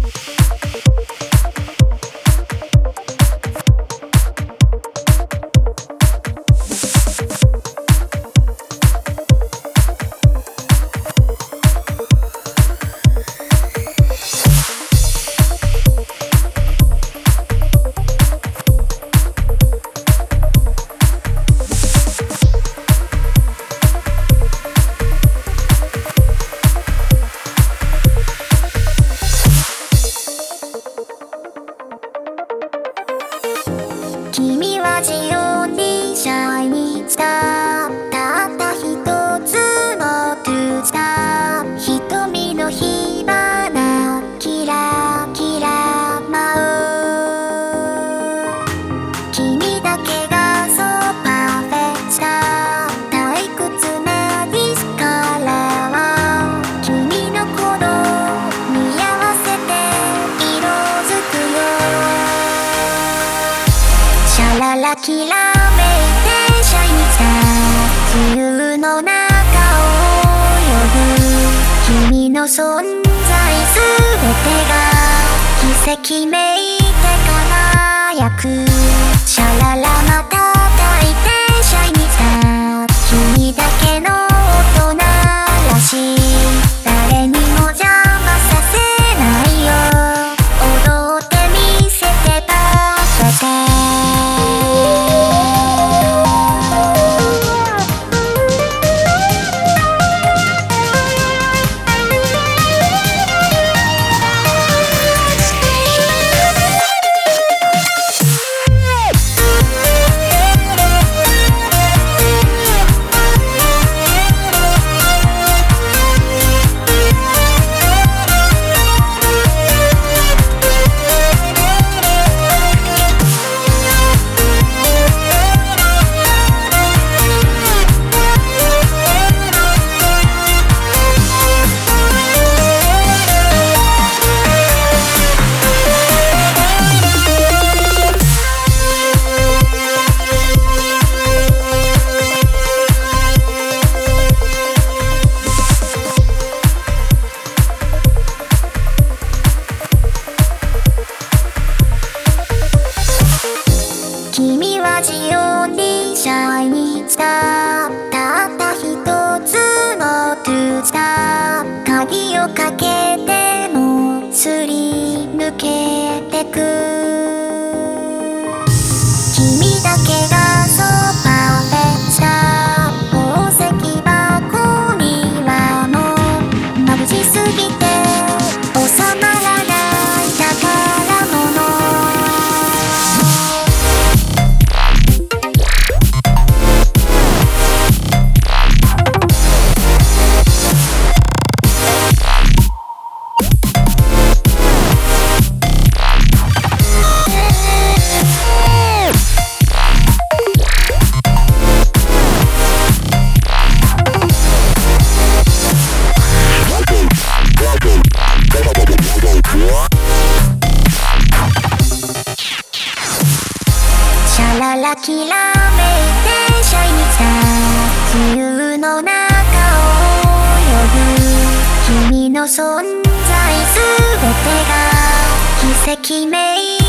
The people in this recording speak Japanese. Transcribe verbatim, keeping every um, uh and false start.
君はジオにシャイニースター、たった一つのトゥースター、瞳の火花キラキラ舞う。君だけがそうパーフェクトスター、退屈なディスカラーは君の鼓動見合わせて色づくよ。シャララきらめいてシャイニースター、自由の中を泳ぐ。君の存在すべてが奇跡めいて輝く。シャララまた抱いてシャイニースター、君だけの大人らしい、誰にも邪魔させないよ。踊ってみせてパーフェクト。君はジオにシャイニースター、たった一つのトゥースター、鍵をかけてもすり抜けてく。君だけがそうパーフェクトスター、宝石箱にはもう眩しすぎて収まらない宝物。シャララきらめいてシャイニースター、自由の中を泳ぐ。君の存在すべてが奇跡めい